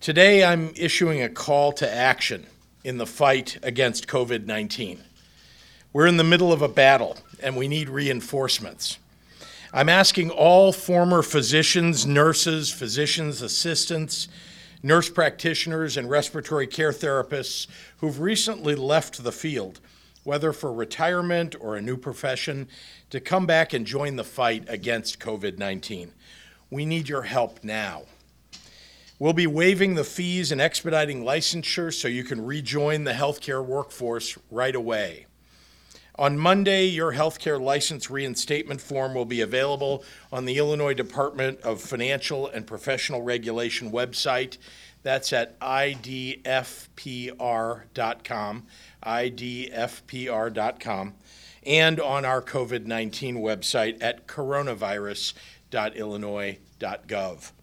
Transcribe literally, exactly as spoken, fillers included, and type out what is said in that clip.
Today, I'm issuing a call to action in the fight against covid nineteen. We're in the middle of a battle, and we need reinforcements. I'm asking all former physicians, nurses, physicians' assistants, nurse practitioners, and respiratory care therapists who've recently left the field, whether for retirement or a new profession, to come back and join the fight against covid nineteen. We need your help now. We'll be waiving the fees and expediting licensure so you can rejoin the healthcare workforce right away. On Monday, your healthcare license reinstatement form will be available on the Illinois Department of Financial and Professional Regulation website. That's at I D F P R dot com, I D F P R dot com, and on our covid nineteen website at coronavirus dot illinois dot gov.